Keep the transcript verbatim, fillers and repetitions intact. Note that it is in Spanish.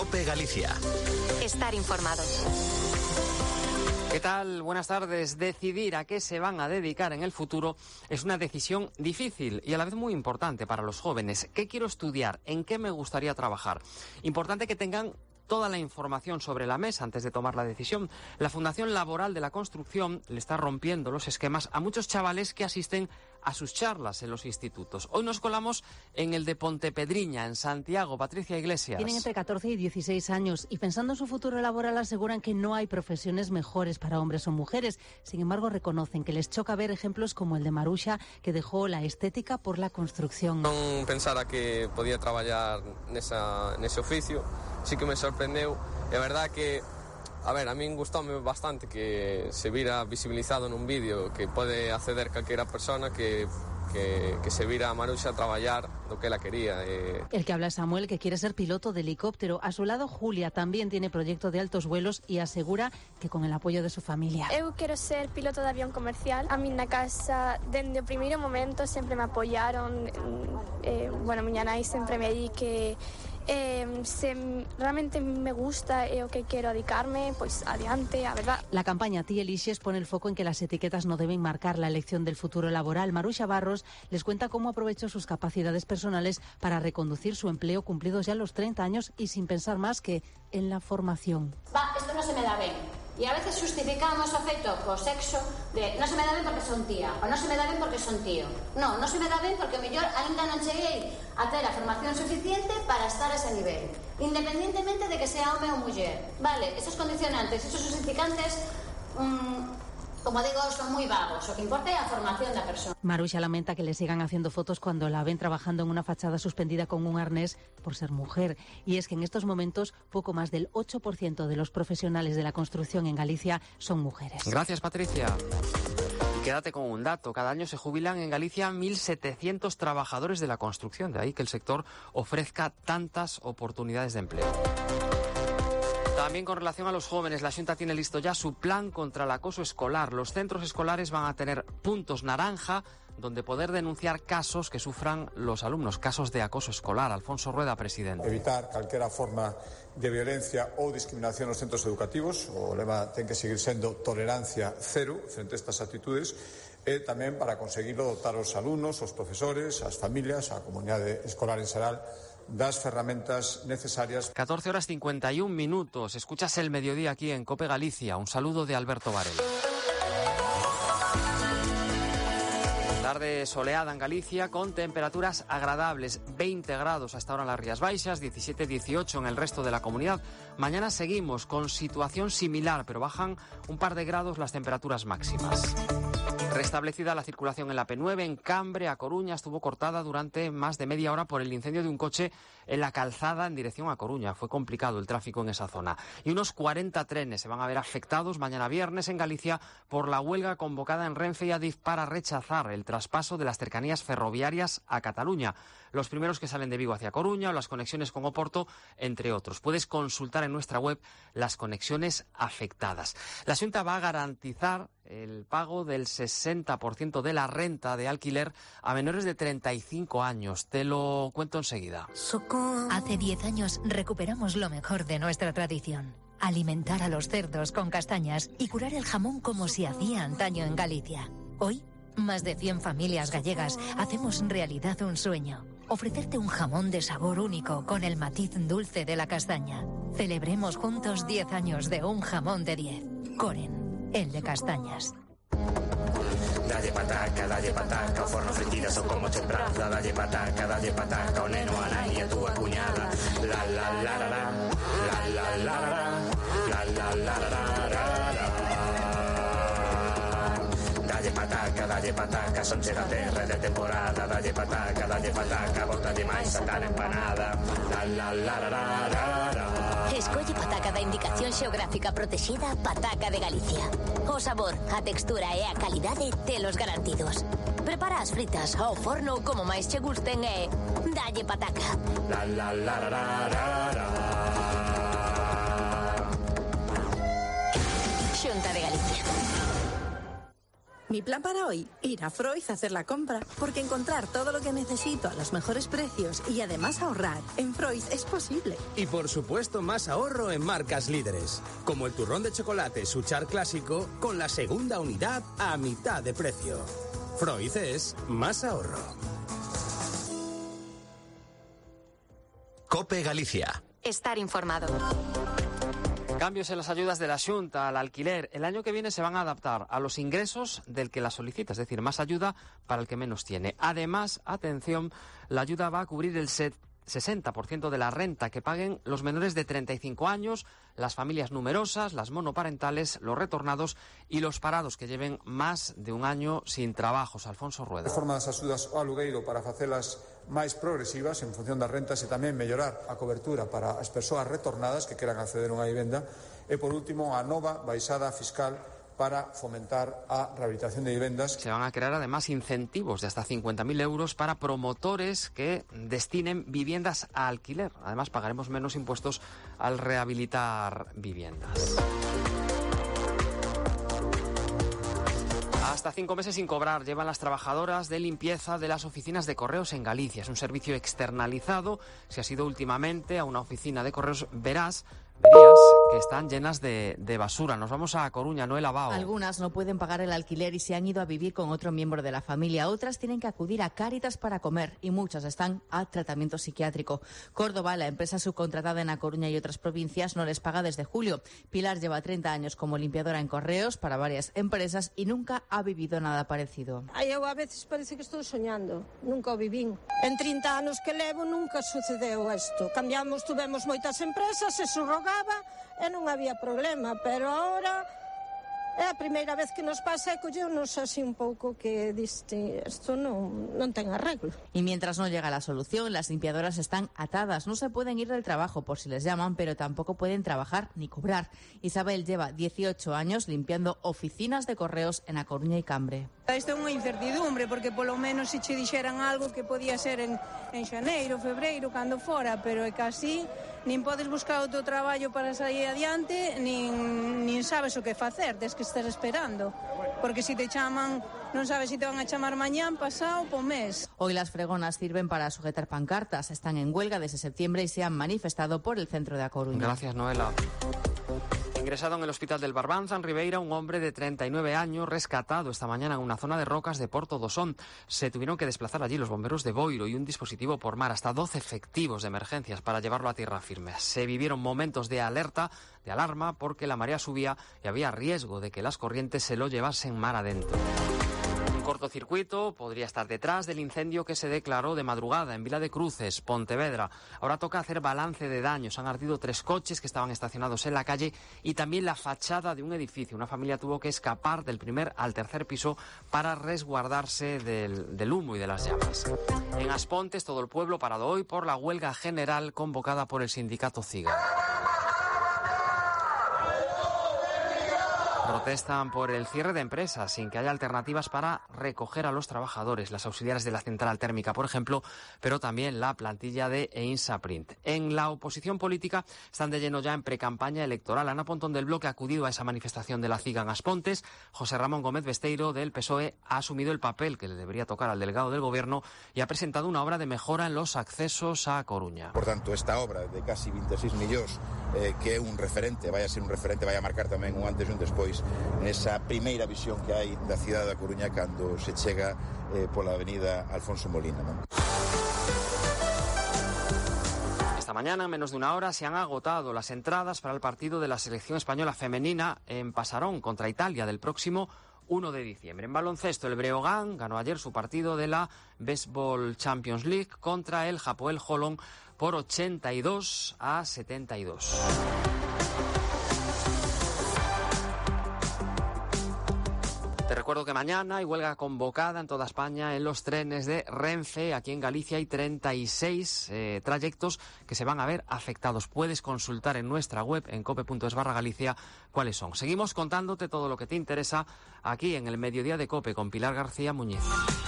COPE Galicia. Estar informado. ¿Qué tal? Buenas tardes. Decidir a qué se van a dedicar en el futuro es una decisión difícil y a la vez muy importante para los jóvenes. ¿Qué quiero estudiar? ¿En qué me gustaría trabajar? Importante que tengan toda la información sobre la mesa antes de tomar la decisión. La Fundación Laboral de la Construcción le está rompiendo los esquemas a muchos chavales que asisten a sus charlas en los institutos. Hoy nos colamos en el de Pontepedriña, en Santiago. Patricia Iglesias. Tienen entre catorce y dieciséis años y pensando en su futuro laboral aseguran que no hay profesiones mejores para hombres o mujeres. Sin embargo, reconocen que les choca ver ejemplos como el de Maruxa, que dejó la estética por la construcción. Non pensara que podía traballar nesa, nese oficio, sí que me sorprendeu. É verdad que, a ver, a min gustoume bastante que se vira visibilizado nun vídeo que pode acceder calquera persona que, que, que se vira a Maruxa a traballar do que ela quería. Eh. El que habla es Samuel, que quiere ser piloto de helicóptero. A su lado, Julia también tiene proyecto de altos vuelos y asegura que con el apoyo de su familia. Eu quero ser piloto de avión comercial. A min na casa, dende o primeiro momento, sempre me apoyaron. Eh, bueno, miña nai sempre me di que Eh, se realmente me gusta e o que quero dedicarme, pois adiante, a verdad. La campaña Ti Eliges pone el foco en que las etiquetas no deben marcar la elección del futuro laboral. Maruxa Barros les cuenta cómo aprovechó sus capacidades personales para reconducir su empleo cumplidos ya los treinta años y sin pensar más que en la formación. Va, esto no se me da ben. E a veces justificamos o feito co sexo de non se me da ben porque son tía ou non se me da ben porque son tío. Non, non se me dá ben porque o mellor ainda non cheguei a ter a formación suficiente para estar a ese nivel, independientemente de que sea home ou muller. Vale, esos condicionantes, esos justificantes, mmm, como digo, son muy vagos. Lo que importa es la formación de la persona. Maruxa lamenta que le sigan haciendo fotos cuando la ven trabajando en una fachada suspendida con un arnés por ser mujer. Y es que en estos momentos poco más del ocho por ciento de los profesionales de la construcción en Galicia son mujeres. Gracias, Patricia. Y quédate con un dato. Cada año se jubilan en Galicia mil setecientos trabajadores de la construcción. De ahí que el sector ofrezca tantas oportunidades de empleo. También con relación a los jóvenes, la Xunta tiene listo ya su plan contra el acoso escolar. Los centros escolares van a tener puntos naranja donde poder denunciar casos que sufran los alumnos, casos de acoso escolar. Alfonso Rueda, presidente. Evitar calquera forma de violencia ou discriminación nos centros educativos. O lema ten que seguir sendo tolerancia cero frente a estas actitudes. E tamén para conseguirlo dotar os alumnos, os profesores, as familias, a comunidade escolar en xeral das ferramentas necesarias. catorce horas cincuenta y un minutos. Escuchas el mediodía aquí en COPE Galicia. Un saludo de Alberto Varela. Tarde soleada en Galicia con temperaturas agradables, veinte grados hasta ahora en las Rías Baixas, diecisiete dieciocho en el resto de la comunidad. Mañana seguimos con situación similar, pero bajan un par de grados las temperaturas máximas. Restablecida la circulación en la P nueve, en Cambre, a Coruña, estuvo cortada durante más de media hora por el incendio de un coche en la calzada en dirección a Coruña. Fue complicado el tráfico en esa zona. Y unos cuarenta trenes se van a ver afectados mañana viernes en Galicia por la huelga convocada en Renfe y Adif para rechazar el traspaso de las cercanías ferroviarias a Cataluña. Los primeros que salen de Vigo hacia Coruña o las conexiones con Oporto, entre otros. Puedes consultar en nuestra web las conexiones afectadas. La Xunta va a garantizar el pago del sesenta por ciento de la renta de alquiler a menores de treinta y cinco años. Te lo cuento enseguida. Hace diez años recuperamos lo mejor de nuestra tradición. Alimentar a los cerdos con castañas y curar el jamón como se hacía antaño en Galicia. Hoy, más de cien familias gallegas hacemos realidad un sueño. Ofrecerte un jamón de sabor único con el matiz dulce de la castaña. Celebremos juntos diez años de un jamón de diez. Coren, el de castañas. Dalle pataca, dalle pataca, o forno fritidas ou como che praza. Dalle pataca, dalle pataca, o neno, a nai e a túa cuñada. La la la la la, la la la la la, la la la la la. Dalle pataca, dalle pataca, son che da terra de temporada. Dalle pataca, dalle pataca, bota de máis a tan empanada. La la la la la la. Escolle pataca da indicación xeográfica protexida Pataca de Galicia. O sabor, a textura e a calidade telos garantidos. Prepara as fritas ao forno como máis che gusten e dalle pataca. La la la la la la. Xunta de Galicia. Mi plan para hoy, ir a Freud a hacer la compra, porque encontrar todo lo que necesito a los mejores precios y además ahorrar en Freud es posible. Y por supuesto más ahorro en marcas líderes, como el turrón de chocolate Suchar Clásico con la segunda unidad a mitad de precio. Freud es más ahorro. COPE Galicia. Estar informado. Cambios en las ayudas de la Xunta al alquiler. El año que viene se van a adaptar a los ingresos del que la solicita, es decir, más ayuda para el que menos tiene. Además, atención, la ayuda va a cubrir el sesenta por ciento de la renta que paguen los menores de treinta y cinco años, las familias numerosas, las monoparentales, los retornados y los parados que lleven más de un año sin trabajos. Alfonso Rueda. Reforma das axudas ao alugueiro para facelas máis progresivas en función das rentas e tamén mellorar a cobertura para as persoas retornadas que queran acceder a unha vivenda e, por último, a nova baixada fiscal para fomentar a rehabilitación de viviendas. Se van a crear además incentivos de hasta cincuenta mil euros para promotores que destinen viviendas a alquiler. Además, pagaremos menos impuestos al rehabilitar viviendas. Hasta cinco meses sin cobrar llevan las trabajadoras de limpieza de las oficinas de correos en Galicia. Es un servicio externalizado. Si has ido últimamente a una oficina de correos, verás verías que están llenas de, de basura. Nos vamos a Coruña, Noela Bao. Algunas no pueden pagar el alquiler y se han ido a vivir con otro miembro de la familia. Otras tienen que acudir a Cáritas para comer y muchas están a tratamiento psiquiátrico. Córdoba, la empresa subcontratada en A Coruña y otras provincias, no les paga desde julio. Pilar lleva treinta años como limpiadora en correos para varias empresas y nunca ha vivido nada parecido. Eu a veces parece que estou soñando. Nunca o vivín. En trinta anos que levo nunca sucedeu isto. Cambiamos, tuvemos moitas empresas, se subroga e non había problema, pero ahora é a primeira vez que nos pasa e colleunos así un pouco que diste, isto non, non ten arreglo. Y mientras no llega la solución, las limpiadoras están atadas, no se pueden ir del trabajo por si les llaman, pero tampoco pueden trabajar ni cobrar. Isabel lleva dieciocho años limpiando oficinas de correos en A Coruña y Cambre. Isto é unha incertidumbre, porque polo menos se che dixeran algo que podía ser en, en xaneiro, febreiro, cando fora, pero é que así nin podes buscar outro traballo para sair adiante, nin, nin sabes o que facer, tes que estar esperando, porque se te chaman, non sabes se te van a chamar mañán, pasado, po mes. Hoy las fregonas sirven para sujetar pancartas, están en huelga desde septiembre y se han manifestado por el centro de A Coruña. Gracias, Noela. Ingresado en el hospital del Barbanza, en Ribeira, un hombre de treinta y nueve años rescatado esta mañana en una zona de rocas de Porto do Son. Se tuvieron que desplazar allí los bomberos de Boiro y un dispositivo por mar, hasta doce efectivos de emergencias para llevarlo a tierra firme. Se vivieron momentos de alerta, de alarma, porque la marea subía y había riesgo de que las corrientes se lo llevasen mar adentro. Cortocircuito podría estar detrás del incendio que se declaró de madrugada en Vila de Cruces, Pontevedra. Ahora toca hacer balance de daños. Han ardido tres coches que estaban estacionados en la calle y también la fachada de un edificio. Una familia tuvo que escapar del primer al tercer piso para resguardarse del, del humo y de las llamas. En Aspontes, todo el pueblo parado hoy por la huelga general convocada por el sindicato CIGA. Protestan por el cierre de empresas sin que haya alternativas para recoger a los trabajadores, las auxiliares de la central térmica, por ejemplo, pero también la plantilla de Einsaprint. En la oposición política están de lleno ya en precampaña electoral. Ana Pontón del Bloque ha acudido a esa manifestación de la CIGA en Aspontes. José Ramón Gómez Besteiro del P S O E ha asumido el papel que le debería tocar al delegado del Gobierno y ha presentado una obra de mejora en los accesos a Coruña. Por tanto, esta obra de casi veintiséis millóns eh, que é un referente, vai a ser un referente, vai a marcar tamén un antes e un despois nesa primeira visión que hai da cidade da Coruña cando se chega eh, pola avenida Alfonso Molina, non? Esta mañana, en menos de una hora, se han agotado las entradas para el partido de la selección española femenina en Pasarón contra Italia del próximo uno de diciembre. En baloncesto, el Breogán ganó ayer su partido de la Baseball Champions League contra el Hapoel Holon por ochenta y dos a setenta y dos. Te recuerdo que mañana hay huelga convocada en toda España en los trenes de Renfe. Aquí en Galicia hay treinta y seis eh, trayectos que se van a ver afectados. Puedes consultar en nuestra web, en cope punto es barra Galicia, cuáles son. Seguimos contándote todo lo que te interesa aquí en el Mediodía de COPE con Pilar García Muñiz.